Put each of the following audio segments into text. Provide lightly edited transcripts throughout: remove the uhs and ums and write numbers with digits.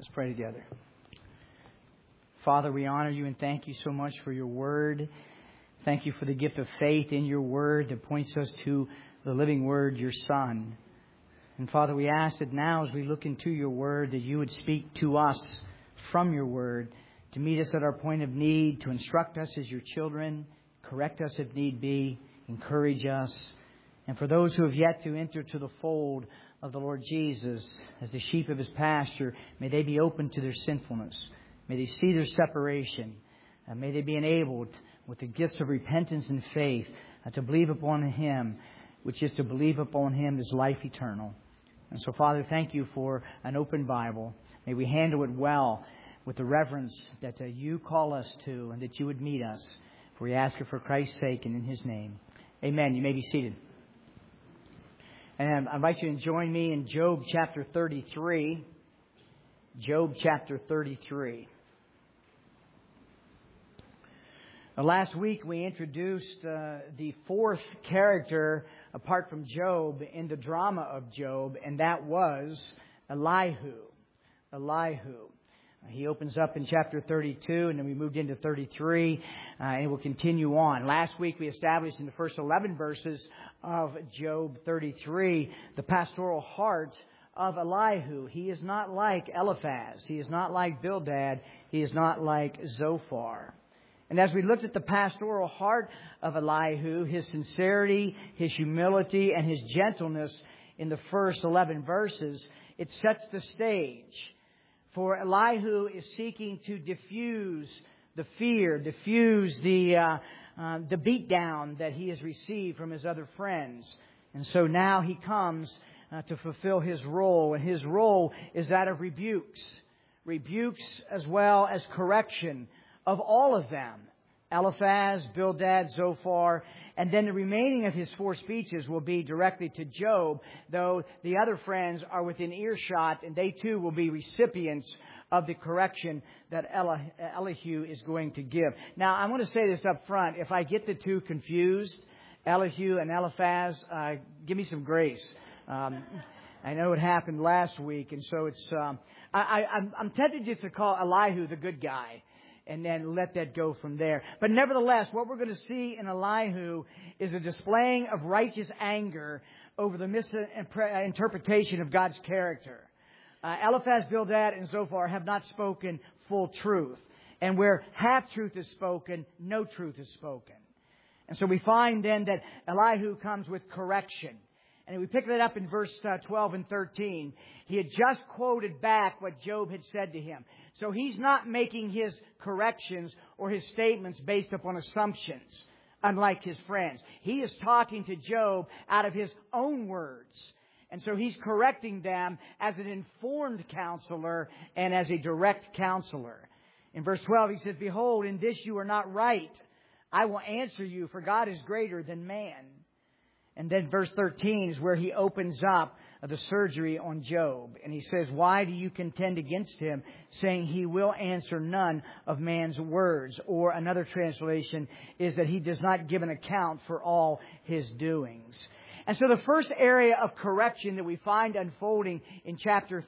Let's pray together. Father, we honor you and thank you so much for your word. Thank you for the gift of faith in your word that points us to the living word, your Son. And Father, we ask that now as we look into your word, that you would speak to us from your word, to meet us at our point of need, to instruct us as your children, correct us if need be, encourage us. And for those who have yet to enter to the fold of the Lord Jesus as the sheep of his pasture, may they be open to their sinfulness. May they see their separation. May they be enabled with the gifts of repentance and faith to believe upon him, which is to believe upon him is life eternal. And so, Father, thank you for an open Bible. May we handle it well with the reverence that you call us to and that you would meet us. For we ask it for Christ's sake and in his name. Amen. You may be seated. And I invite you to join me in Job chapter 33. Job chapter 33. Last week we introduced the fourth character apart from Job in the drama of Job, and that was Elihu. Elihu. He opens up in chapter 32, and then we moved into 33, and we'll continue on. Last week we established in the first 11 verses of Job 33 the pastoral heart of Elihu. He is not like Eliphaz. He is not like Bildad. He is not like Zophar. And as we looked at the pastoral heart of Elihu, his sincerity, his humility, and his gentleness in the first 11 verses, it sets the stage. For Elihu is seeking to diffuse the fear, diffuse the beatdown that he has received from his other friends. And so now he comes to fulfill his role. And his role is that of rebukes. Rebukes as well as correction of all of them. Eliphaz, Bildad, Zophar, and then the remaining of his four speeches will be directly to Job, though the other friends are within earshot, and they too will be recipients of the correction that Elihu is going to give. Now, I want to say this up front. If I get the two confused, Elihu and Eliphaz, give me some grace. I know it happened last week, and so it's I'm tempted just to call Elihu the good guy, and then let that go from there. But nevertheless, what we're going to see in Elihu is a displaying of righteous anger over the misinterpretation of God's character. Eliphaz, Bildad, and Zophar have not spoken full truth. And where half-truth is spoken, no truth is spoken. And so we find then that Elihu comes with correction. And we pick that up in verse 12 and 13. He had just quoted back what Job had said to him. So he's not making his corrections or his statements based upon assumptions, unlike his friends. He is talking to Job out of his own words. And so he's correcting them as an informed counselor and as a direct counselor. In verse 12, he says, "Behold, in this you are not right. I will answer you, for God is greater than man." And then verse 13 is where he opens up the surgery on Job. And he says, "Why do you contend against him, saying he will answer none of man's words?" Or another translation is that he does not give an account for all his doings. And so the first area of correction that we find unfolding in chapter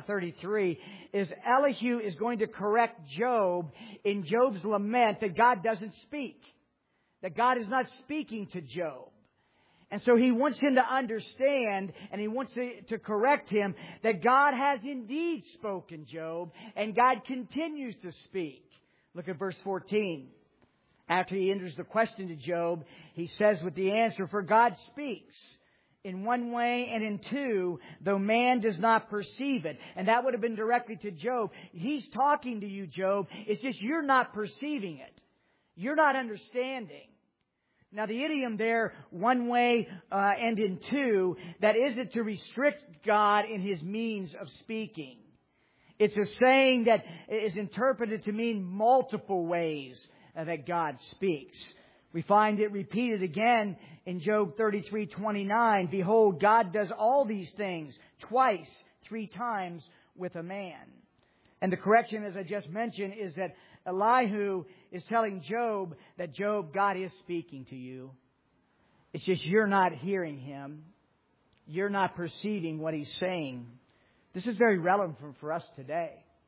33 is Elihu is going to correct Job in Job's lament that God doesn't speak, that God is not speaking to Job. And so he wants him to understand, and he wants to correct him, that God has indeed spoken, Job, and God continues to speak. Look at verse 14. After he enters the question to Job, he says with the answer, "For God speaks in one way and in two, though man does not perceive it." And that would have been directly to Job. He's talking to you, Job. It's just you're not perceiving it. You're not understanding. Now, the idiom there, one way and in two, that isn't to restrict God in his means of speaking. It's a saying that is interpreted to mean multiple ways that God speaks. We find it repeated again in Job 33:29. "Behold, God does all these things twice, 3 times with a man." And the correction, as I just mentioned, is that Elihu is telling Job that, Job, God is speaking to you. It's just you're not hearing him. You're not perceiving what he's saying. This is very relevant for us today.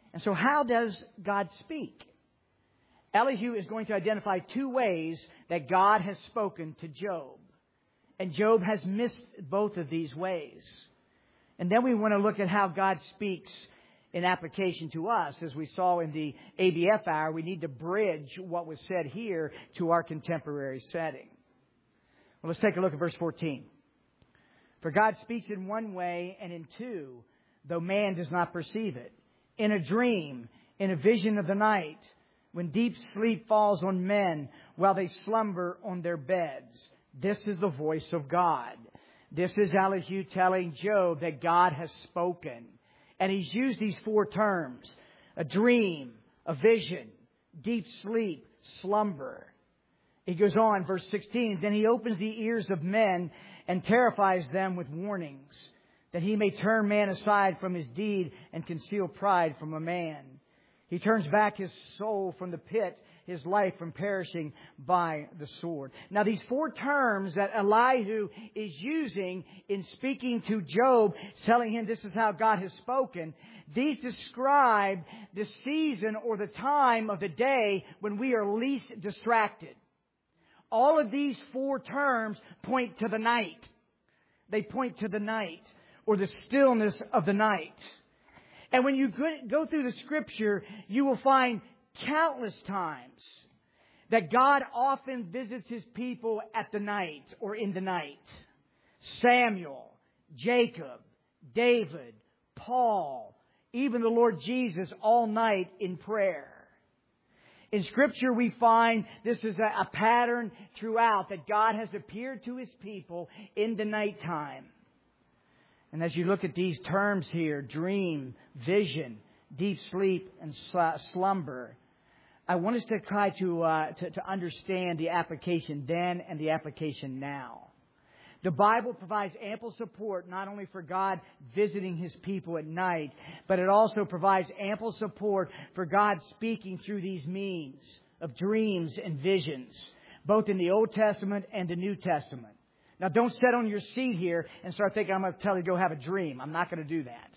And so how does God speak? Elihu is going to identify two ways that God has spoken to Job. And Job has missed both of these ways. And then we want to look at how God speaks in application to us. As we saw in the ABF hour, we need to bridge what was said here to our contemporary setting. Well, let's take a look at verse 14. For God speaks in one way and in two, though man does not perceive it. In a dream, in a vision of the night, when deep sleep falls on men while they slumber on their beds. This is the voice of God. This is Elihu telling Job that God has spoken. And he's used these four terms: a dream, a vision, deep sleep, slumber. He goes on, verse 16, then he opens the ears of men and terrifies them with warnings, that he may turn man aside from his deed and conceal pride from a man. He turns back his soul from the pit, his life from perishing by the sword. Now, these four terms that Elihu is using in speaking to Job, telling him this is how God has spoken, these describe the season or the time of the day when we are least distracted. All of these four terms point to the night. They point to the night or the stillness of the night. And when you go through the Scripture, you will find countless times that God often visits His people at the night or in the night. Samuel, Jacob, David, Paul, even the Lord Jesus, all night in prayer. In Scripture, we find this is a pattern throughout, that God has appeared to His people in the nighttime. And as you look at these terms here, dream, vision, deep sleep, and slumber, I want us to try to understand the application then and the application now. The Bible provides ample support not only for God visiting His people at night, but it also provides ample support for God speaking through these means of dreams and visions, both in the Old Testament and the New Testament. Now, don't sit on your seat here and start thinking, I'm going to tell you to go have a dream. I'm not going to do that.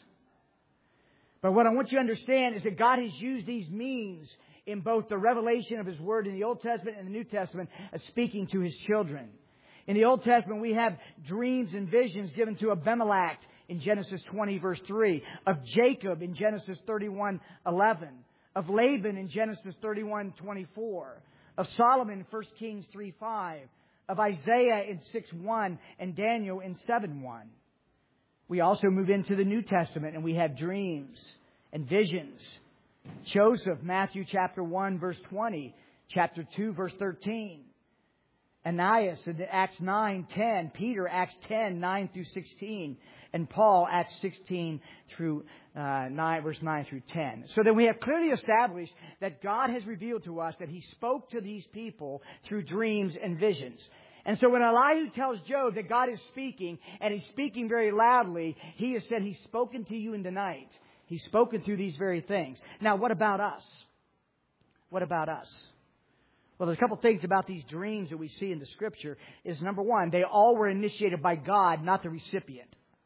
But what I want you to understand is that God has used these means in both the revelation of His Word in the Old Testament and the New Testament as speaking to His children. In the Old Testament, we have dreams and visions given to Abimelech in Genesis 20, verse 3, of Jacob in Genesis 31:11, of Laban in Genesis 31:24, of Solomon in 1 Kings 3:5, of Isaiah in 6:1, and Daniel in 7:1. We also move into the New Testament and we have dreams and visions. Joseph, Matthew chapter 1, verse 20, chapter 2, verse 13. Ananias in Acts 9:10, Peter, Acts 10:9 through 16, and Paul, Acts 16 through 9, verse 9 through 10. So then we have clearly established that God has revealed to us that He spoke to these people through dreams and visions. And so when Elihu tells Job that God is speaking, and He's speaking very loudly, he has said He's spoken to you in the night. He's spoken through these very things. Now, what about us? What about us? Well, there's a couple things about these dreams that we see in the Scripture. Is number one, they all were initiated by God, not the recipient.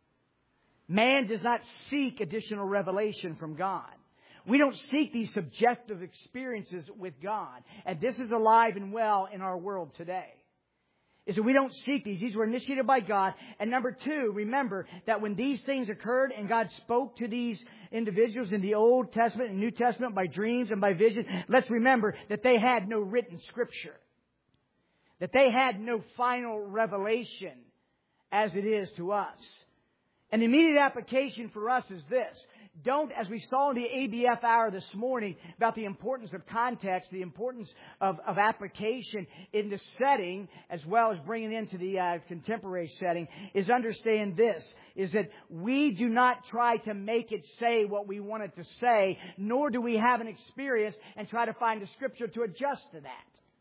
Man does not seek additional revelation from God. We don't seek these subjective experiences with God. And this is alive and well in our world today. Is that we don't seek these. These were initiated by God. And number two, remember that when these things occurred and God spoke to these individuals in the Old Testament and New Testament by dreams and by vision, let's remember that they had no written Scripture. That they had no final revelation as it is to us. And the immediate application for us is this. Don't, as we saw in the ABF hour this morning about the importance of context, the importance of application in the setting, as well as bringing it into the contemporary setting, is understand this, is that we do not try to make it say what we want it to say, nor do we have an experience and try to find the Scripture to adjust to that.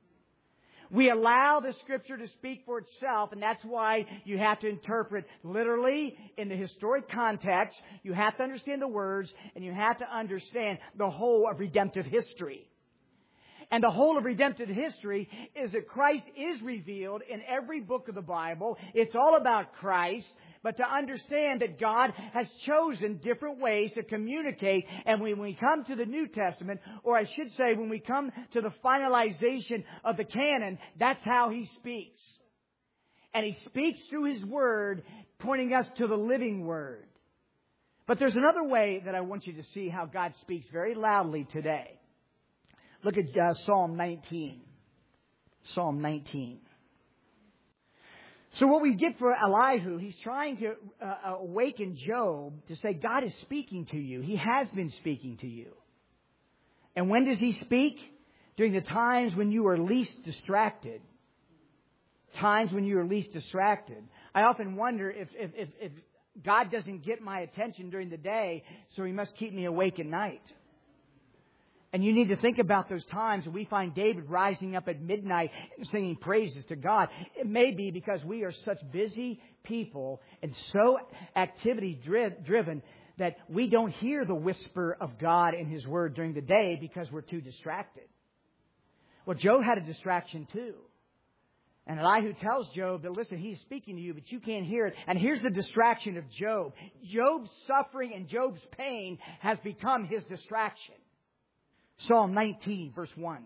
We allow the Scripture to speak for itself, and that's why you have to interpret literally in the historic context. You have to understand the words, and you have to understand the whole of redemptive history. And the whole of redemptive history is that Christ is revealed in every book of the Bible. It's all about Christ. but to understand that God has chosen different ways to communicate. And when we come to the New Testament, or I should say when we come to the finalization of the canon, that's how He speaks. And He speaks through His Word, pointing us to the living Word. But there's another way that I want you to see how God speaks very loudly today. Look at Psalm 19. Psalm 19. So what we get for Elihu, he's trying to awaken Job to say, God is speaking to you. He has been speaking to you. And when does He speak? During the times when you are least distracted. Times when you are least distracted. I often wonder if God doesn't get my attention during the day, so He must keep me awake at night. And you need to think about those times when we find David rising up at midnight and singing praises to God. It may be because we are such busy people and so activity-driven that we don't hear the whisper of God in His Word during the day because we're too distracted. Well, Job had a distraction too. And Elihu tells Job that, listen, He's speaking to you, but you can't hear it. And here's the distraction of Job. Job's suffering and Job's pain has become his distraction. Psalm 19, verse 1.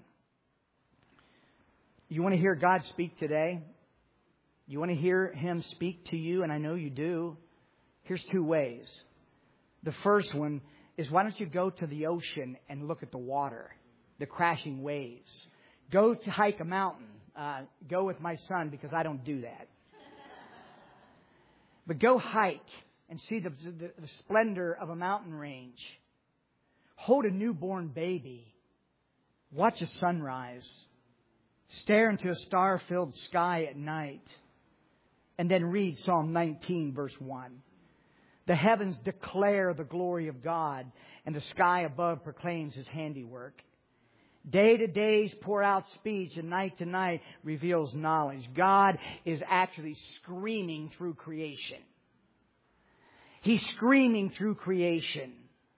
You want to hear God speak today? You want to hear Him speak to you? And I know you do. Here's two ways. The first one is, why don't you go to the ocean and look at the water, the crashing waves? Go to hike a mountain. Go with my son, because I don't do that. But go hike and see the splendor of a mountain range. Hold a newborn baby. Watch a sunrise. Stare into a star-filled sky at night. And then read Psalm 19, verse 1. The heavens declare the glory of God, and the sky above proclaims His handiwork. Day to day pour out speech, and night to night reveals knowledge. God is actually screaming through creation. He's screaming through creation.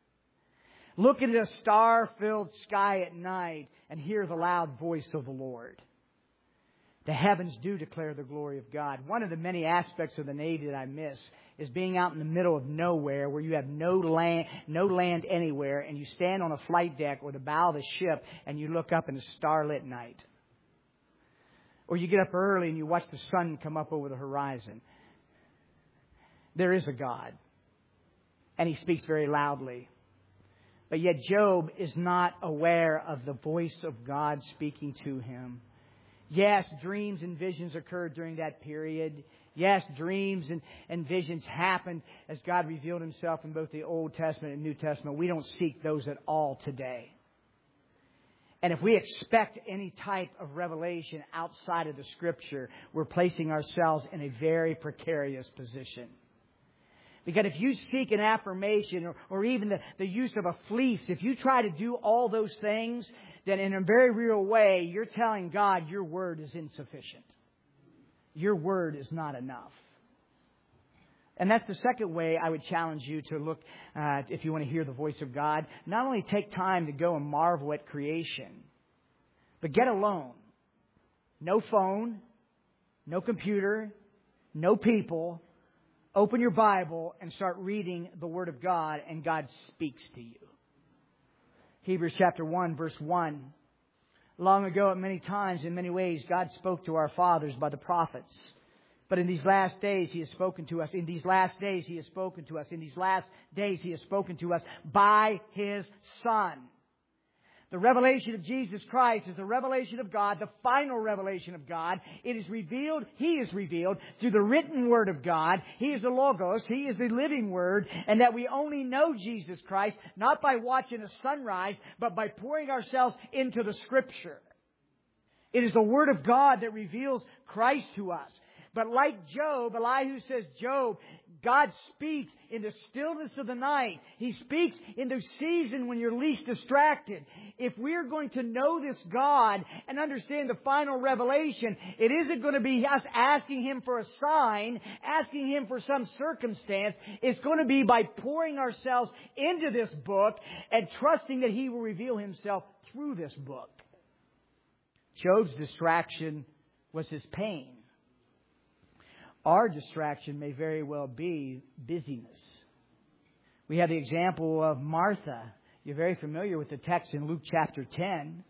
Look at a star-filled sky at night and hear the loud voice of the Lord. The heavens do declare the glory of God. One of the many aspects of the Navy that I miss is being out in the middle of nowhere where you have no land anywhere, and you stand on a flight deck or the bow of the ship and you look up in a starlit night. Or you get up early and you watch the sun come up over the horizon. There is a God, and He speaks very loudly. But yet Job is not aware of the voice of God speaking to him. Yes, dreams and visions occurred during that period. Yes, dreams and visions happened as God revealed Himself in both the Old Testament and New Testament. We don't seek those at all today. And if we expect any type of revelation outside of the Scripture, we're placing ourselves in a very precarious position. Because if you seek an affirmation or even the use of a fleece, if you try to do all those things, then in a very real way, you're telling God your word is insufficient. Your word is not enough. And that's the second way I would challenge you to look if you want to hear the voice of God. Not only take time to go and marvel at creation, but get alone. No phone, no computer, no people. Open your Bible and start reading the Word of God, and God speaks to you. Hebrews chapter 1, verse 1. Long ago, at many times, in many ways, God spoke to our fathers by the prophets. But in these last days, He has spoken to us. In these last days, He has spoken to us. In these last days, He has spoken to us by His Son. The revelation of Jesus Christ is the revelation of God, the final revelation of God. It is revealed, He is revealed through the written Word of God. He is the Logos, He is the living Word, and that we only know Jesus Christ not by watching a sunrise, but by pouring ourselves into the Scripture. It is the Word of God that reveals Christ to us. But like Job, Elihu says, Job, God speaks in the stillness of the night. He speaks in the season when you're least distracted. If we're going to know this God and understand the final revelation, it isn't going to be us asking Him for a sign, asking Him for some circumstance. It's going to be by pouring ourselves into this book and trusting that He will reveal Himself through this book. Job's distraction was his pain. Our distraction may very well be busyness. We have the example of Martha. You're very familiar with the text in Luke chapter 10.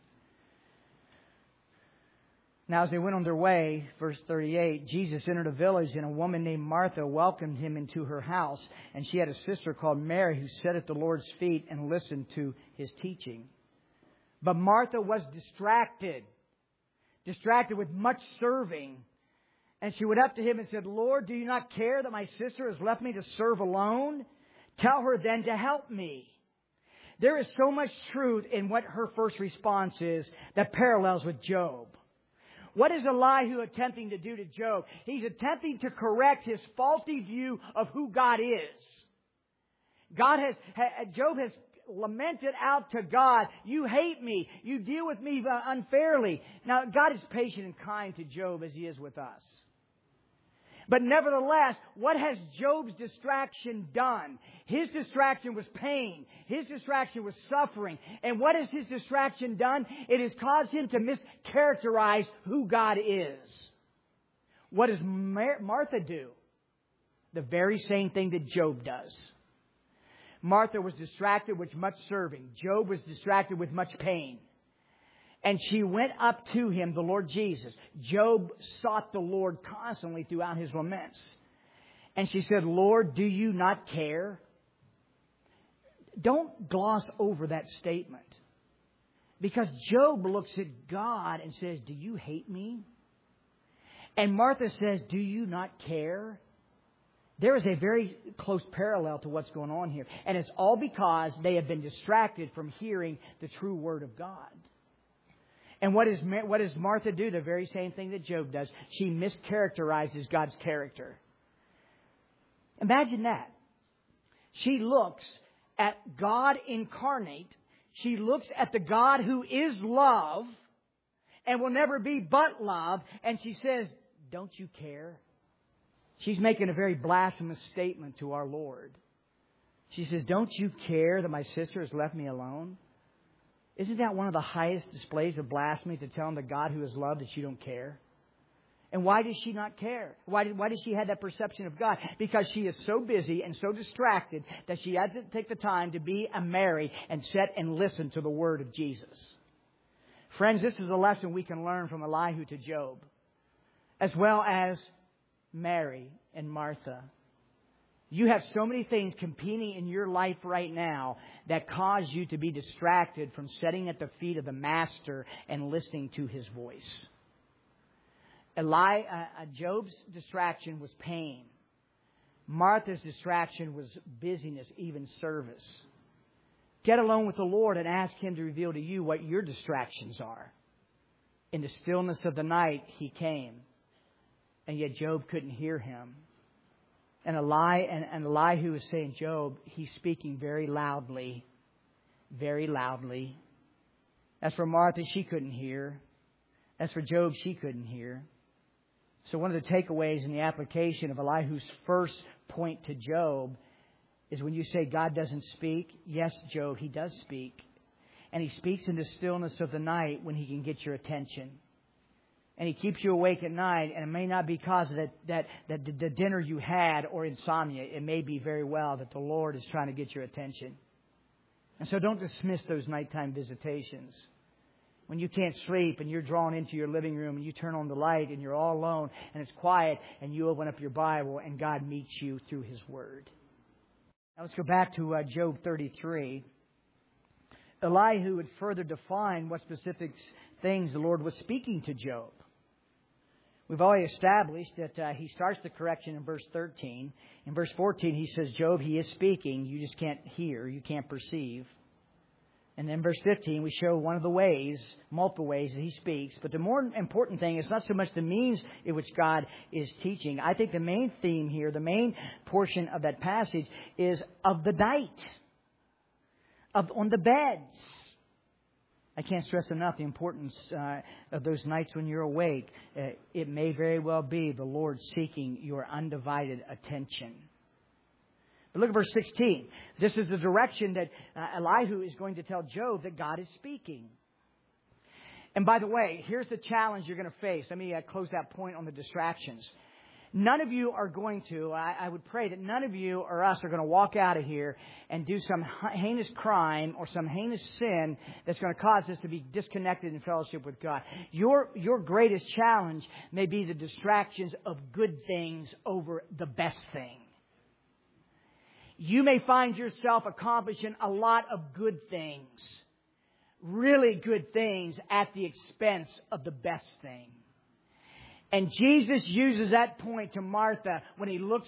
Now, as they went on their way, verse 38, Jesus entered a village, and a woman named Martha welcomed him into her house. And she had a sister called Mary who sat at the Lord's feet and listened to his teaching. But Martha was distracted with much serving. And she went up to him and said, Lord, do you not care that my sister has left me to serve alone? Tell her then to help me. There is so much truth in what her first response is that parallels with Job. What is Elihu attempting to do to Job? He's attempting to correct his faulty view of who God is. Job has lamented out to God, you hate me, you deal with me unfairly. Now, God is patient and kind to Job as He is with us. But nevertheless, what has Job's distraction done? His distraction was pain. His distraction was suffering. And what has his distraction done? It has caused him to mischaracterize who God is. What does Martha do? The very same thing that Job does. Martha was distracted with much serving. Job was distracted with much pain. And she went up to him, the Lord Jesus. Job sought the Lord constantly throughout his laments. And she said, Lord, do you not care? Don't gloss over that statement. Because Job looks at God and says, do you hate me? And Martha says, do you not care? There is a very close parallel to what's going on here. And it's all because they have been distracted from hearing the true Word of God. And what does Martha do? The very same thing that Job does. She mischaracterizes God's character. Imagine that. She looks at God incarnate. She looks at the God who is love and will never be but love. And she says, don't you care? She's making a very blasphemous statement to our Lord. She says, don't you care that my sister has left me alone? Isn't that one of the highest displays of blasphemy, to tell the God who is love that you don't care? And why does she not care? Why does she have that perception of God? Because she is so busy and so distracted that she had to take the time to be a Mary and sit and listen to the Word of Jesus. Friends, this is a lesson we can learn from Elihu to Job, as well as Mary and Martha. You have so many things competing in your life right now that cause you to be distracted from sitting at the feet of the Master and listening to His voice. Job's distraction was pain. Martha's distraction was busyness, even service. Get alone with the Lord and ask Him to reveal to you what your distractions are. In the stillness of the night, He came, and yet Job couldn't hear Him. And Elihu is saying, Job, he's speaking very loudly. Very loudly. As for Martha, she couldn't hear. As for Job, she couldn't hear. So one of the takeaways in the application of Elihu's first point to Job is when you say God doesn't speak, yes, Job, He does speak. And He speaks in the stillness of the night when He can get your attention. And He keeps you awake at night, and it may not be because of the dinner you had or insomnia. It may be very well that the Lord is trying to get your attention. And so don't dismiss those nighttime visitations. When you can't sleep and you're drawn into your living room and you turn on the light and you're all alone and it's quiet and you open up your Bible and God meets you through His Word. Now let's go back to Job 33. Elihu would further define what specific things the Lord was speaking to Job. We've already established that he starts the correction in verse 13. In verse 14, he says, Job, He is speaking. You just can't hear. You can't perceive. And then verse 15, we show one of the ways, multiple ways that He speaks. But the more important thing is not so much the means in which God is teaching. I think the main theme here, the main portion of that passage is of the night, on the beds. I can't stress enough the importance of those nights when you're awake. It may very well be the Lord seeking your undivided attention. But look at verse 16. This is the direction that Elihu is going to tell Job that God is speaking. And by the way, here's the challenge you're going to face. Let me close that point on the distractions. None of you are going to, I would pray that none of you or us are going to walk out of here and do some heinous crime or some heinous sin that's going to cause us to be disconnected in fellowship with God. Your greatest challenge may be the distractions of good things over the best thing. You may find yourself accomplishing a lot of good things, really good things, at the expense of the best thing. And Jesus uses that point to Martha when He looks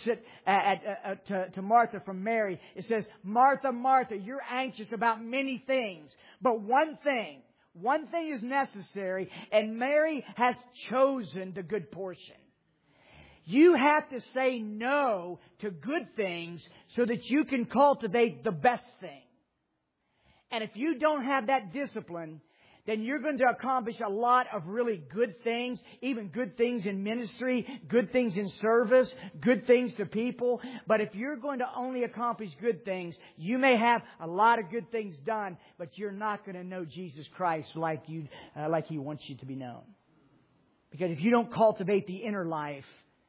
to Martha from Mary. It says, Martha, Martha, you're anxious about many things, but one thing is necessary, and Mary has chosen the good portion. You have to say no to good things so that you can cultivate the best thing. And if you don't have that discipline, then you're going to accomplish a lot of really good things, even good things in ministry, good things in service, good things to people. But if you're going to only accomplish good things, you may have a lot of good things done, but you're not going to know Jesus Christ like He wants you to be known. Because if you don't cultivate the inner life,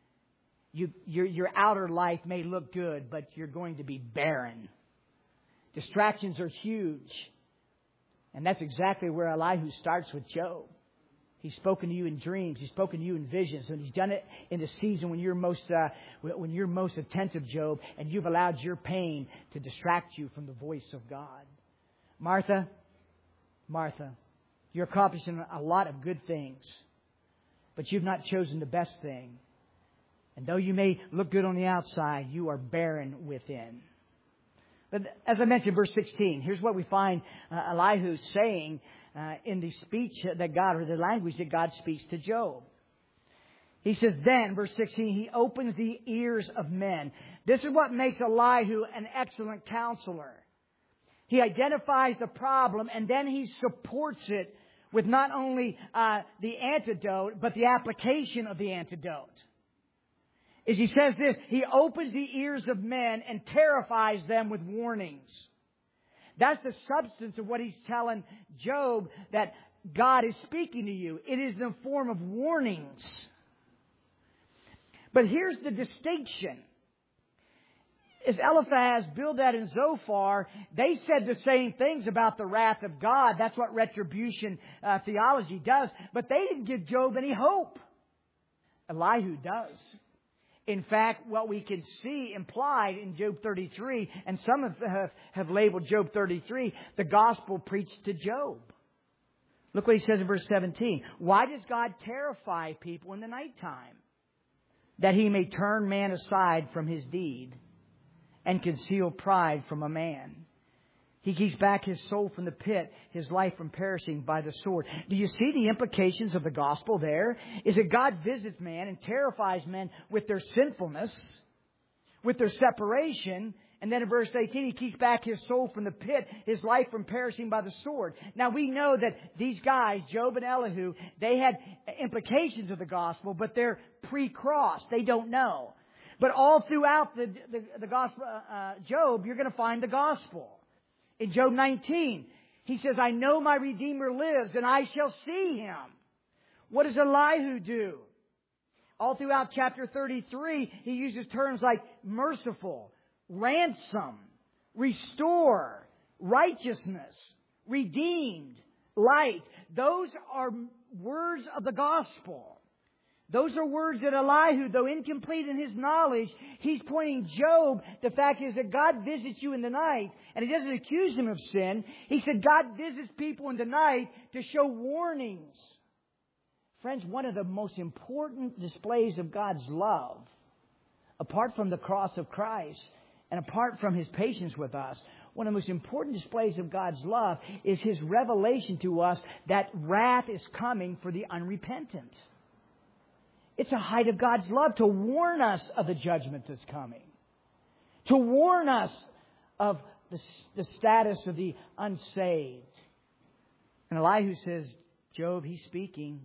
your outer life may look good, but you're going to be barren. Distractions are huge. And that's exactly where Elihu starts with Job. He's spoken to you in dreams. He's spoken to you in visions. And He's done it in the season when you're most attentive, Job. And you've allowed your pain to distract you from the voice of God. Martha, Martha, you're accomplishing a lot of good things. But you've not chosen the best thing. And though you may look good on the outside, you are barren within. But as I mentioned, verse 16, here's what we find Elihu saying in the speech that God, or the language that God speaks to Job. He says, then, verse 16, He opens the ears of men. This is what makes Elihu an excellent counselor. He identifies the problem and then he supports it with not only the antidote, but the application of the antidote. Is he says this, He opens the ears of men and terrifies them with warnings. That's the substance of what he's telling Job, that God is speaking to you. It is in the form of warnings. But here's the distinction. As Eliphaz, Bildad, and Zophar, they said the same things about the wrath of God. That's what retribution theology does. But they didn't give Job any hope. Elihu does. In fact, what we can see implied in Job 33, and some have labeled Job 33, the gospel preached to Job. Look what he says in verse 17. Why does God terrify people in the nighttime? That He may turn man aside from his deed and conceal pride from a man. He keeps back his soul from the pit, his life from perishing by the sword. Do you see the implications of the gospel there? Is that God visits man and terrifies men with their sinfulness, with their separation. And then in verse 18, He keeps back his soul from the pit, his life from perishing by the sword. Now we know that these guys, Job and Elihu, they had implications of the gospel, but they're pre-cross. They don't know. But all throughout the gospel, Job, you're going to find the gospel. In Job 19, he says, I know my Redeemer lives and I shall see Him. What does Elihu do? All throughout chapter 33, he uses terms like merciful, ransom, restore, righteousness, redeemed, light. Those are words of the gospel. Those are words that Elihu, though incomplete in his knowledge, he's pointing Job. The fact is that God visits you in the night, and He doesn't accuse him of sin. He said God visits people in the night to show warnings. Friends, one of the most important displays of God's love, apart from the cross of Christ and apart from His patience with us, one of the most important displays of God's love is His revelation to us that wrath is coming for the unrepentant. It's a height of God's love to warn us of the judgment that's coming. To warn us of the status of the unsaved. And Elihu says, Job, He's speaking.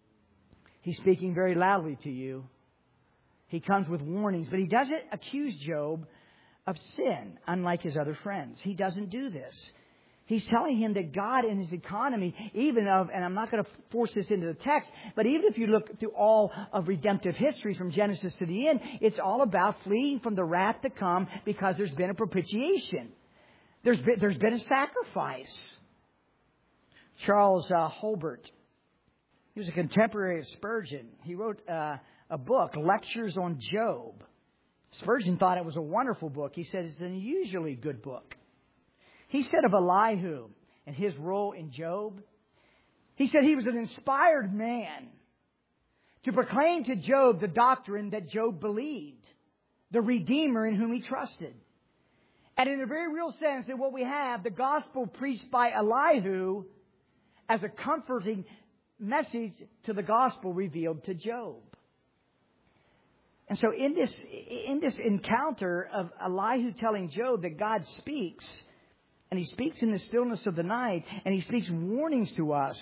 He's speaking very loudly to you. He comes with warnings, but He doesn't accuse Job of sin, unlike his other friends. He doesn't do this. He's telling him that God in His economy, and I'm not going to force this into the text, but even if you look through all of redemptive history from Genesis to the end, it's all about fleeing from the wrath to come because there's been a propitiation. There's been a sacrifice. Charles Holbert, he was a contemporary of Spurgeon. He wrote a book, Lectures on Job. Spurgeon thought it was a wonderful book. He said it's an unusually good book. He said of Elihu and his role in Job, he said he was an inspired man to proclaim to Job the doctrine that Job believed, the Redeemer in whom he trusted. And in a very real sense, in what we have, the gospel preached by Elihu as a comforting message to the gospel revealed to Job. And so in this encounter of Elihu telling Job that God speaks, and He speaks in the stillness of the night, and He speaks warnings to us,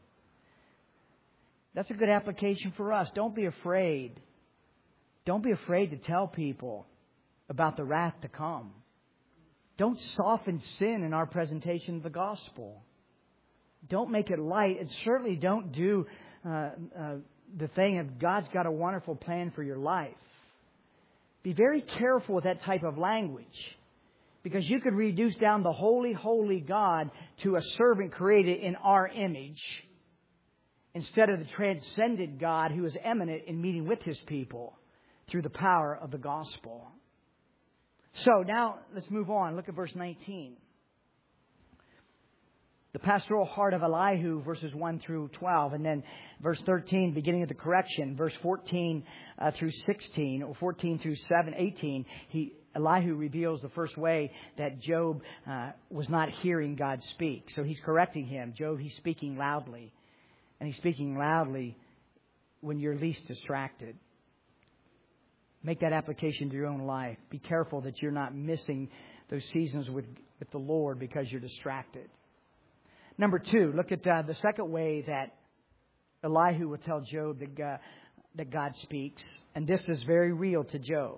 that's a good application for us. Don't be afraid. Don't be afraid to tell people about the wrath to come. Don't soften sin in our presentation of the gospel. Don't make it light, and certainly don't do the thing of God's got a wonderful plan for your life. Be very careful with that type of language, because you could reduce down the holy, holy God to a servant created in our image instead of the transcendent God who is eminent in meeting with His people through the power of the gospel. So now let's move on. Look at verse 19. The pastoral heart of Elihu, verses 1 through 12. And then verse 13, beginning of the correction. Verse 14 through 16, or 14 through 18, Elihu reveals the first way that Job was not hearing God speak. So he's correcting him. Job, he's speaking loudly. And he's speaking loudly when you're least distracted. Make that application to your own life. Be careful that you're not missing those seasons with the Lord because you're distracted. Number 2, look at the second way that Elihu will tell Job that God speaks. And this is very real to Job.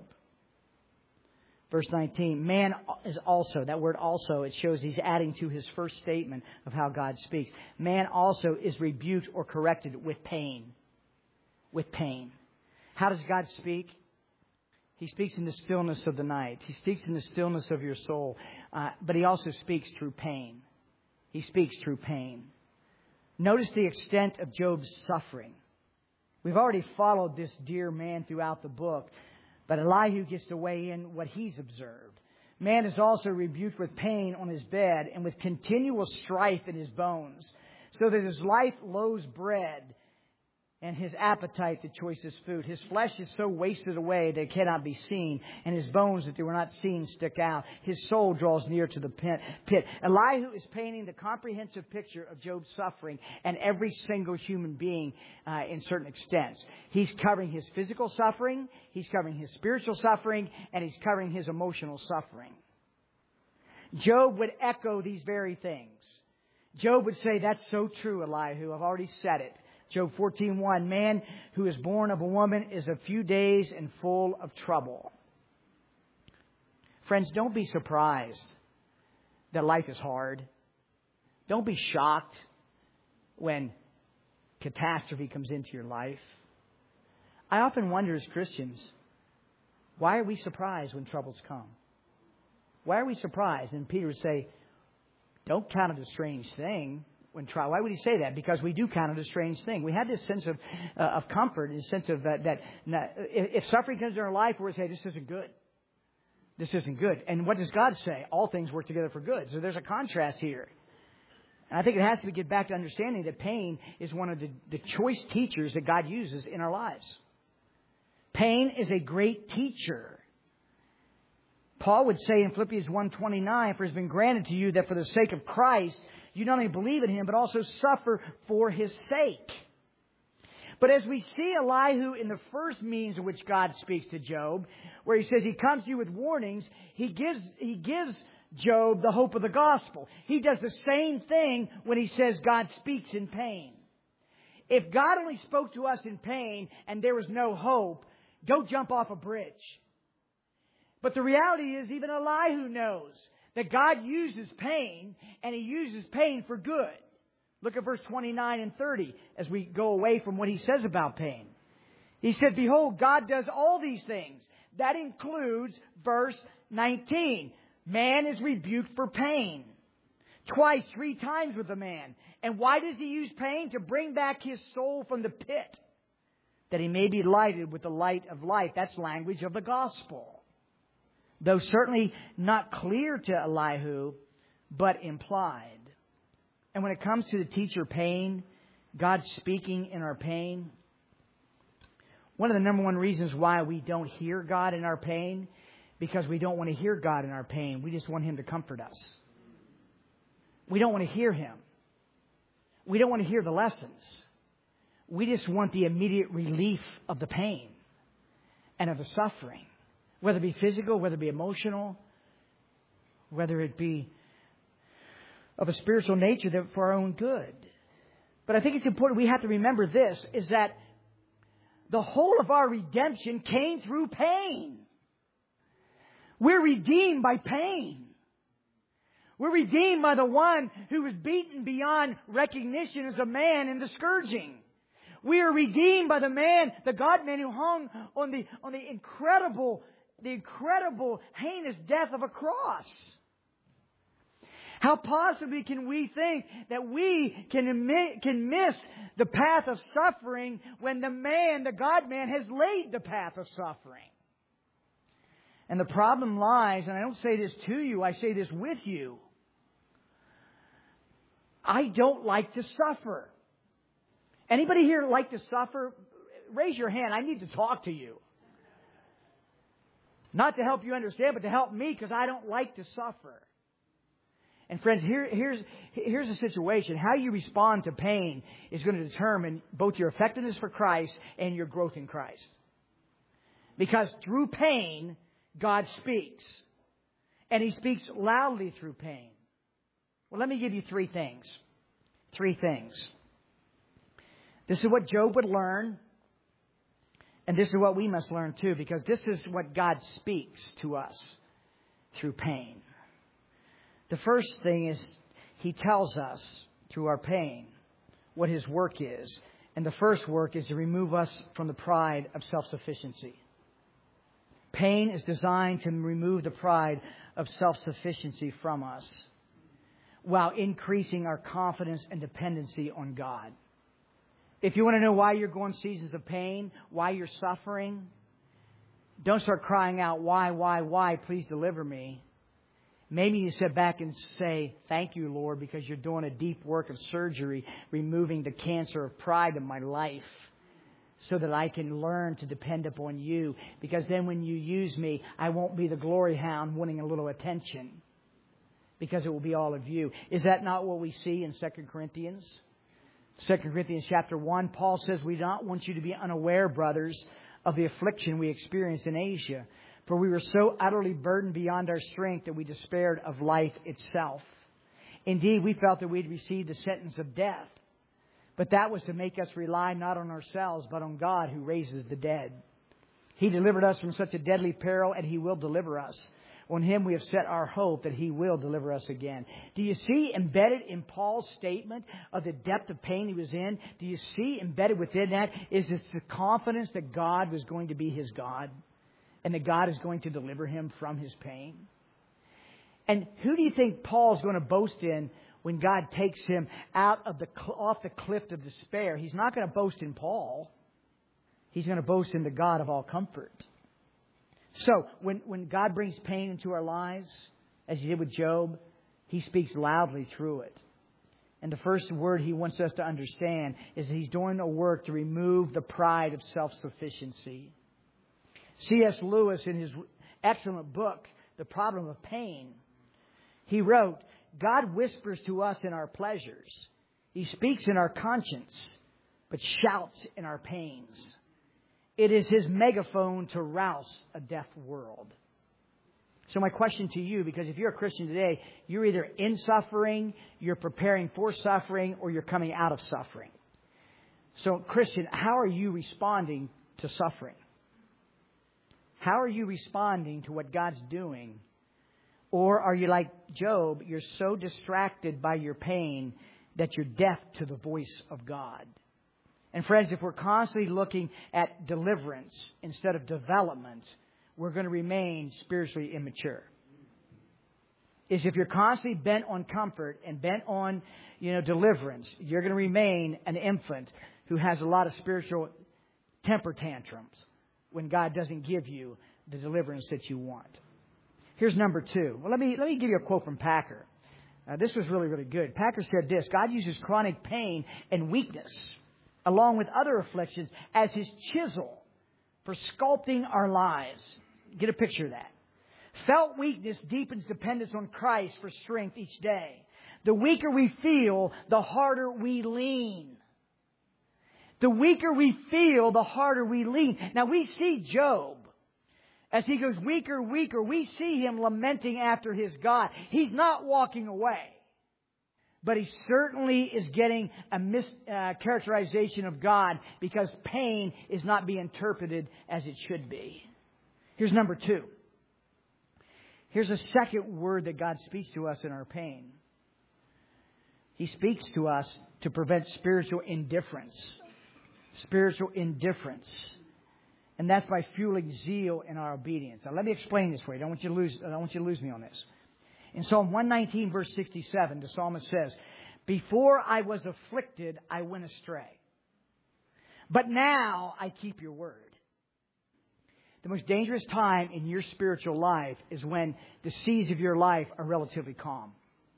Verse 19, man is also, that word also, it shows he's adding to his first statement of how God speaks. Man also is rebuked or corrected with pain. With pain. How does God speak? He speaks in the stillness of the night. He speaks in the stillness of your soul. But He also speaks through pain. He speaks through pain. Notice the extent of Job's suffering. We've already followed this dear man throughout the book. But Elihu gets to weigh in what he's observed. Man is also rebuked with pain on his bed and with continual strife in his bones, so that his life loathes bread and his appetite the choicest food. His flesh is so wasted away that it cannot be seen, and his bones that they were not seen stick out. His soul draws near to the pit. Elihu is painting the comprehensive picture of Job's suffering and every single human being in certain extents. He's covering his physical suffering, he's covering his spiritual suffering, and he's covering his emotional suffering. Job would echo these very things. Job would say, that's so true, Elihu. I've already said it. Job 14:1, man who is born of a woman is a few days and full of trouble. Friends, don't be surprised that life is hard. Don't be shocked when catastrophe comes into your life. I often wonder as Christians, why are we surprised when troubles come? Why are we surprised? And Peter would say, don't count it a strange thing. Why would he say that? Because we do count it a strange thing. We have this sense of comfort, this sense of that if suffering comes in our life, we're going to say, this isn't good. This isn't good. And what does God say? All things work together for good. So there's a contrast here. And I think it has to get back to understanding that pain is one of the choice teachers that God uses in our lives. Pain is a great teacher. Paul would say in Philippians 1:29, for it has been granted to you that for the sake of Christ, you not only believe in Him, but also suffer for His sake. But as we see Elihu in the first means in which God speaks to Job, where He says He comes to you with warnings, He gives Job the hope of the gospel. He does the same thing when He says God speaks in pain. If God only spoke to us in pain and there was no hope, don't jump off a bridge. But the reality is even Elihu knows that God uses pain, and He uses pain for good. Look at verse 29 and 30 as we go away from what He says about pain. He said, behold, God does all these things. That includes verse 19. Man is rebuked for pain. Twice, 3 times with a man. And why does He use pain? To bring back his soul from the pit, that he may be lighted with the light of life. That's language of the gospel. Though certainly not clear to Elihu, but implied. And when it comes to the teacher pain, God speaking in our pain, one of the number one reasons why we don't hear God in our pain, because we don't want to hear God in our pain. We just want Him to comfort us. We don't want to hear Him. We don't want to hear the lessons. We just want the immediate relief of the pain and of the suffering, whether it be physical, whether it be emotional, whether it be of a spiritual nature, that for our own good. But I think it's important we have to remember this, is that the whole of our redemption came through pain. We're redeemed by pain. We're redeemed by the one who was beaten beyond recognition as a man in the scourging. We are redeemed by the man, the God-man who hung on the incredible heinous death of a cross. How possibly can we think that we can miss the path of suffering when the man, the God-man, has laid the path of suffering? And the problem lies, and I don't say this to you, I say this with you. I don't like to suffer. Anybody here like to suffer? Raise your hand. I need to talk to you. Not to help you understand, but to help me, because I don't like to suffer. And friends, here's the situation. How you respond to pain is going to determine both your effectiveness for Christ and your growth in Christ. Because through pain, God speaks. And He speaks loudly through pain. Well, let me give you 3 things. 3 things. This is what Job would learn. And this is what we must learn too, because this is what God speaks to us through pain. The first thing is He tells us through our pain what His work is. And the first work is to remove us from the pride of self-sufficiency. Pain is designed to remove the pride of self-sufficiency from us, while increasing our confidence and dependency on God. If you want to know why you're going seasons of pain, why you're suffering, don't start crying out, why, please deliver me. Maybe you sit back and say, thank you, Lord, because you're doing a deep work of surgery, removing the cancer of pride in my life, so that I can learn to depend upon you. Because then when you use me, I won't be the glory hound wanting a little attention, because it will be all of you. Is that not what we see in 2 Corinthians? 2 Corinthians chapter 1, Paul says, we don't want you to be unaware, brothers, of the affliction we experienced in Asia. For we were so utterly burdened beyond our strength that we despaired of life itself. Indeed, we felt that we had received the sentence of death. But that was to make us rely not on ourselves, but on God who raises the dead. He delivered us from such a deadly peril, and He will deliver us. On Him we have set our hope that He will deliver us again. Do you see embedded in Paul's statement of the depth of pain he was in? Do you see embedded within that is this the confidence that God was going to be his God, and that God is going to deliver him from his pain? And who do you think Paul's going to boast in when God takes him off the cliff of despair? He's not going to boast in Paul. He's going to boast in the God of all comfort. So when God brings pain into our lives, as He did with Job, He speaks loudly through it. And the first word He wants us to understand is that He's doing a work to remove the pride of self-sufficiency. C.S. Lewis, in his excellent book, The Problem of Pain, he wrote, God whispers to us in our pleasures. He speaks in our conscience, but shouts in our pains. It is His megaphone to rouse a deaf world. So my question to you, because if you're a Christian today, you're either in suffering, you're preparing for suffering, or you're coming out of suffering. So Christian, how are you responding to suffering? How are you responding to what God's doing? Or are you like Job? You're so distracted by your pain that you're deaf to the voice of God. And friends, if we're constantly looking at deliverance instead of development, we're going to remain spiritually immature. If you're constantly bent on comfort and bent on, deliverance, you're going to remain an infant who has a lot of spiritual temper tantrums when God doesn't give you the deliverance that you want. Here's number 2. Well, let me give you a quote from Packer. This was really, really good. Packer said this: God uses chronic pain and weakness, along with other afflictions, as His chisel for sculpting our lives. Get a picture of that. Felt weakness deepens dependence on Christ for strength each day. The weaker we feel, the harder we lean. The weaker we feel, the harder we lean. Now we see Job. As he goes weaker, weaker, we see him lamenting after his God. He's not walking away. But he certainly is getting a mischaracterization of God because pain is not being interpreted as it should be. Here's number 2. Here's a second word that God speaks to us in our pain. He speaks to us to prevent spiritual indifference. Spiritual indifference. And that's by fueling zeal in our obedience. Now let me explain this for you. I don't want you to lose me on this. In Psalm 119, verse 67, the psalmist says, "Before I was afflicted, I went astray. But now I keep your word." The most dangerous time in your spiritual life is when the seas of your life are relatively calm.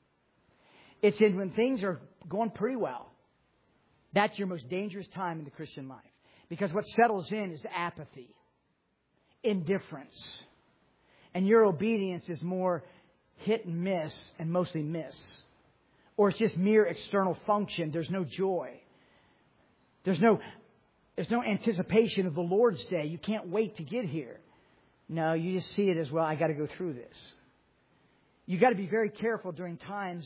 It's when things are going pretty well. That's your most dangerous time in the Christian life. Because what settles in is apathy, indifference. And your obedience is more hit and miss, and mostly miss. Or it's just mere external function. There's no joy. There's no anticipation of the Lord's Day. You can't wait to get here. No, you just see it as, well, I got to go through this. You got to be very careful during times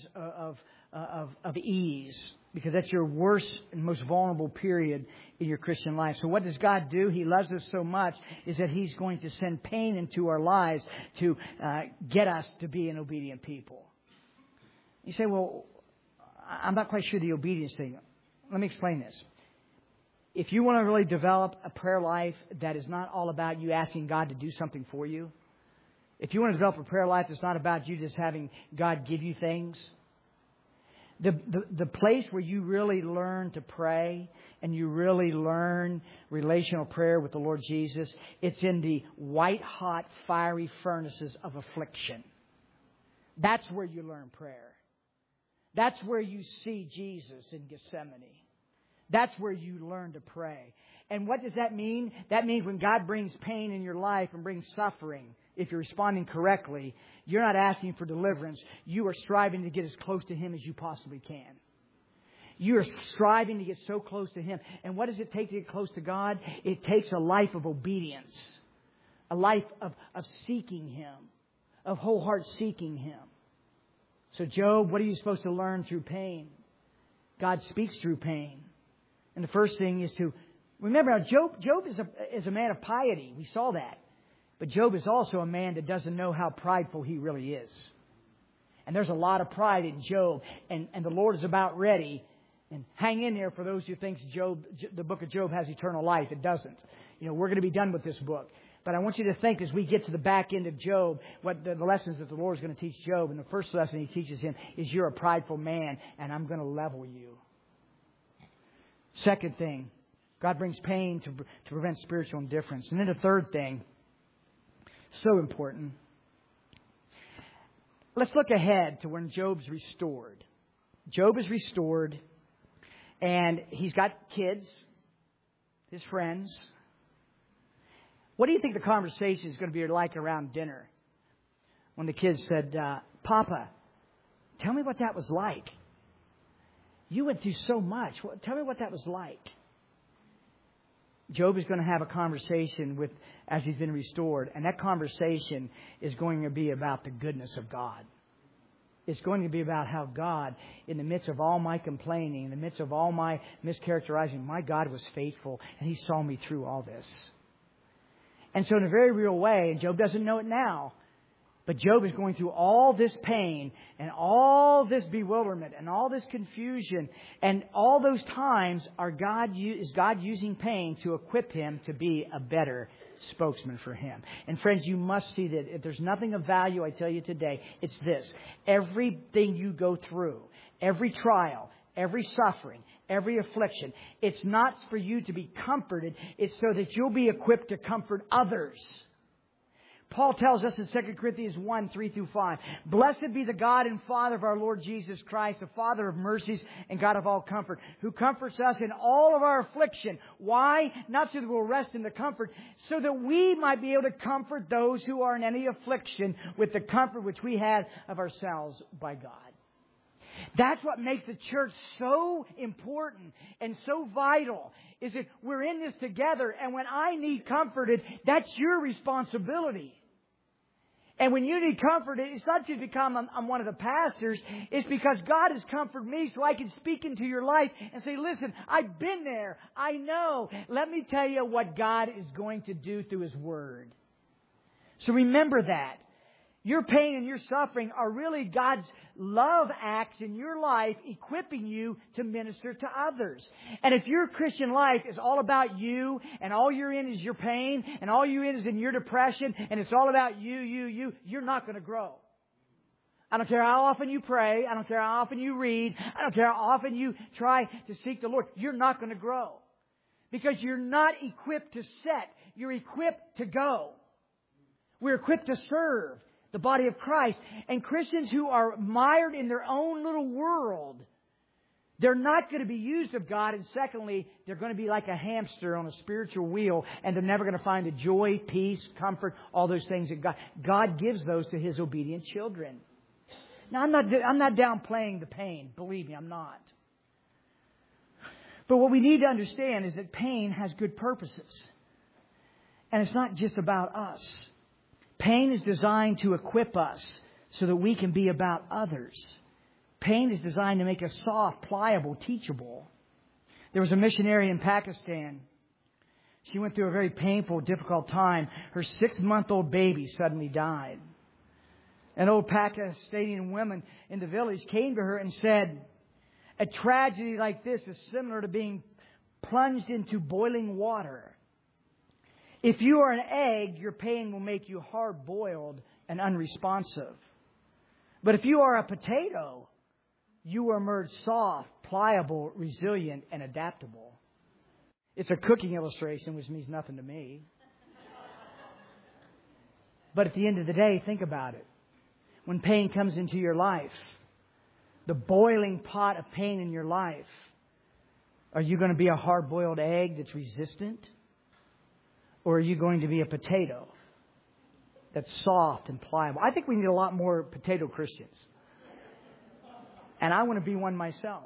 of ease, because that's your worst and most vulnerable period in your Christian life. So what does God do? He loves us so much is that He's going to send pain into our lives to get us to be an obedient people. You say, well, I'm not quite sure the obedience thing. Let me explain this. If you want to really develop a prayer life that is not all about you asking God to do something for you, if you want to develop a prayer life that's not about you just having God give you things, the place where you really learn to pray and you really learn relational prayer with the Lord Jesus, it's in the white-hot, fiery furnaces of affliction. That's where you learn prayer. That's where you see Jesus in Gethsemane. That's where you learn to pray. And what does that mean? That means when God brings pain in your life and brings suffering, if you're responding correctly, you're not asking for deliverance. You are striving to get as close to Him as you possibly can. You are striving to get so close to Him. And what does it take to get close to God? It takes a life of obedience. A life of seeking Him. Of whole heart seeking Him. So Job, what are you supposed to learn through pain? God speaks through pain. And the first thing is to remember, Job is a man of piety. We saw that. But Job is also a man that doesn't know how prideful he really is. And there's a lot of pride in Job. And the Lord is about ready. And hang in there for those who think the book of Job has eternal life. It doesn't. We're going to be done with this book. But I want you to think as we get to the back end of Job, what the lessons that the Lord is going to teach Job. And the first lesson He teaches him is you're a prideful man and I'm going to level you. Second thing, God brings pain to prevent spiritual indifference. And then the third thing, so important. Let's look ahead to when Job's restored. Job is restored and he's got kids, his friends. What do you think the conversation is going to be like around dinner? When the kids said, Papa, tell me what that was like. You went through so much. Tell me what that was like. Job is going to have a conversation as he's been restored. And that conversation is going to be about the goodness of God. It's going to be about how God, in the midst of all my complaining, in the midst of all my mischaracterizing, my God was faithful and He saw me through all this. And so in a very real way, and Job doesn't know it now, But Job is going through all this pain and all this bewilderment and all this confusion. And all those times is God using pain to equip him to be a better spokesman for him. And friends, you must see that if there's nothing of value, I tell you today, it's this. Everything you go through, every trial, every suffering, every affliction, it's not for you to be comforted. It's so that you'll be equipped to comfort others. Paul tells us in 2 Corinthians 1, 3-5, Blessed be the God and Father of our Lord Jesus Christ, the Father of mercies and God of all comfort, who comforts us in all of our affliction. Why? Not so that we'll rest in the comfort, so that we might be able to comfort those who are in any affliction with the comfort which we had of ourselves by God. That's what makes the church so important and so vital, is that we're in this together. And when I need comforted, that's your responsibility. And when you need comforted, it's not just because I'm one of the pastors. It's because God has comforted me so I can speak into your life and say, listen, I've been there. I know. Let me tell you what God is going to do through His Word. So remember that. Your pain and your suffering are really God's love acts in your life, equipping you to minister to others. And if your Christian life is all about you, and all you're in is your pain, and all you're in is in your depression, and it's all about you're not going to grow. I don't care how often you pray. I don't care how often you read. I don't care how often you try to seek the Lord. You're not going to grow. Because you're not equipped to set. You're equipped to go. We're equipped to serve the body of Christ. And Christians who are mired in their own little world, they're not going to be used of God. And secondly, they're going to be like a hamster on a spiritual wheel, and they're never going to find the joy, peace, comfort, all those things that God gives those to His obedient children. Now, I'm not downplaying the pain. Believe me, I'm not. But what we need to understand is that pain has good purposes. And it's not just about us. Pain is designed to equip us so that we can be about others. Pain is designed to make us soft, pliable, teachable. There was a missionary in Pakistan. She went through a very painful, difficult time. Her 6-month-old baby suddenly died. An old Pakistani woman in the village came to her and said, a tragedy like this is similar to being plunged into boiling water. If you are an egg, your pain will make you hard-boiled and unresponsive. But if you are a potato, you will emerge soft, pliable, resilient, and adaptable. It's a cooking illustration, which means nothing to me. But at the end of the day, think about it. When pain comes into your life, the boiling pot of pain in your life, are you going to be a hard-boiled egg that's resistant? Or are you going to be a potato that's soft and pliable? I think we need a lot more potato Christians. And I want to be one myself.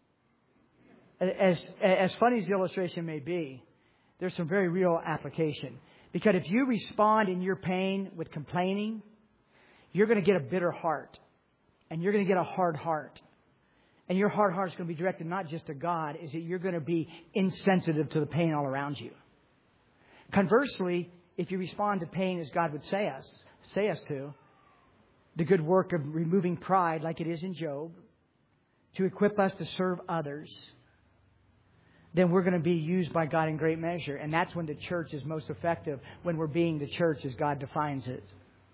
As funny as the illustration may be, there's some very real application. Because if you respond in your pain with complaining, you're going to get a bitter heart. And you're going to get a hard heart. And your hard heart is going to be directed not just to God, is that you're going to be insensitive to the pain all around you. Conversely, if you respond to pain as God would say us to, the good work of removing pride like it is in Job, to equip us to serve others, then we're going to be used by God in great measure. And that's when the church is most effective, when we're being the church as God defines it.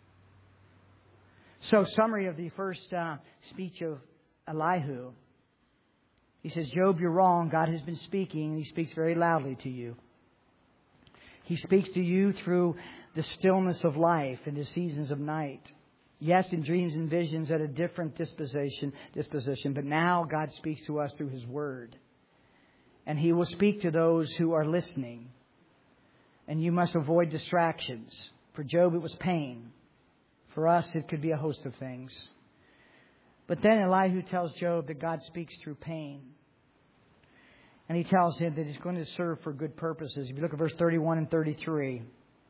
So, summary of the first speech of Elihu. He says, Job, you're wrong. God has been speaking, and He speaks very loudly to you. He speaks to you through the stillness of life and the seasons of night. Yes, in dreams and visions at a different disposition, but now God speaks to us through His Word. And He will speak to those who are listening. And you must avoid distractions. For Job, it was pain. For us, it could be a host of things. But then Elihu tells Job that God speaks through pain. And he tells him that He's going to serve for good purposes. If you look at verse 31 and 33,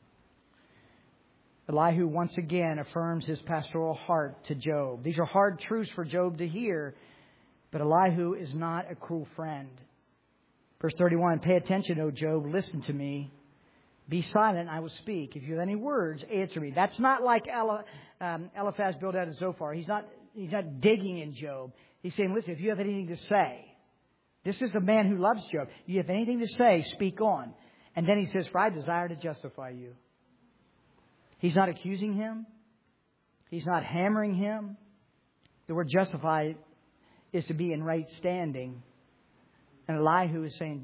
Elihu once again affirms his pastoral heart to Job. These are hard truths for Job to hear, but Elihu is not a cruel friend. Verse 31, pay attention, O Job, listen to me. Be silent, I will speak. If you have any words, answer me. That's not like Eliphaz, Bildad, and Zophar. He's not digging in Job. He's saying, listen, if you have anything to say, this is the man who loves Job. You have anything to say, speak on. And then he says, for I desire to justify you. He's not accusing him. He's not hammering him. The word justify is to be in right standing. And Elihu is saying,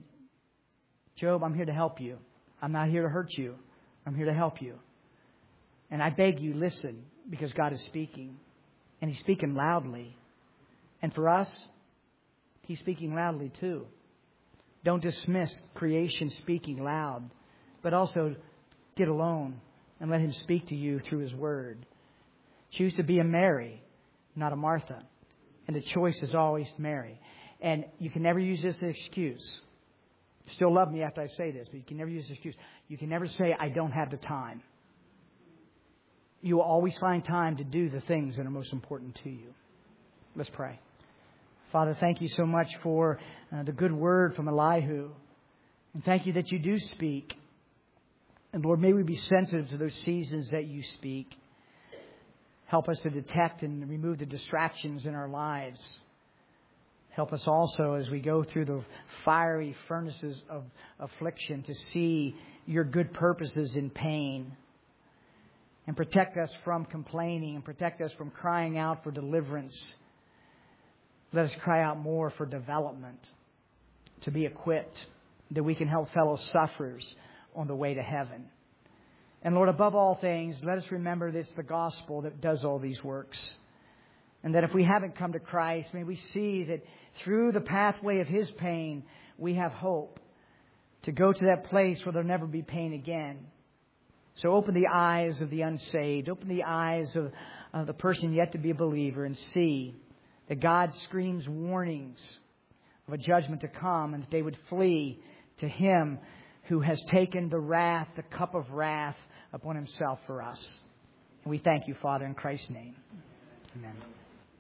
Job, I'm here to help you. I'm not here to hurt you. I'm here to help you. And I beg you, listen, because God is speaking. And He's speaking loudly. And for us, He's speaking loudly too. Don't dismiss creation speaking loud, but also get alone and let Him speak to you through His Word. Choose to be a Mary, not a Martha. And the choice is always Mary. And you can never use this as an excuse. Still love me after I say this, but you can never use this excuse. You can never say, I don't have the time. You will always find time to do the things that are most important to you. Let's pray. Father, thank you so much for the good word from Elihu. And thank you that you do speak. And Lord, may we be sensitive to those seasons that you speak. Help us to detect and remove the distractions in our lives. Help us also as we go through the fiery furnaces of affliction to see your good purposes in pain. And protect us from complaining and protect us from crying out for deliverance. Let us cry out more for development, to be equipped, that we can help fellow sufferers on the way to heaven. And Lord, above all things, let us remember that it's the gospel that does all these works. And that if we haven't come to Christ, may we see that through the pathway of His pain, we have hope to go to that place where there'll never be pain again. So open the eyes of the unsaved, open the eyes of the person yet to be a believer, and see that God screams warnings of a judgment to come, and that they would flee to Him who has taken the wrath, the cup of wrath upon Himself for us. And we thank you, Father, in Christ's name. Amen.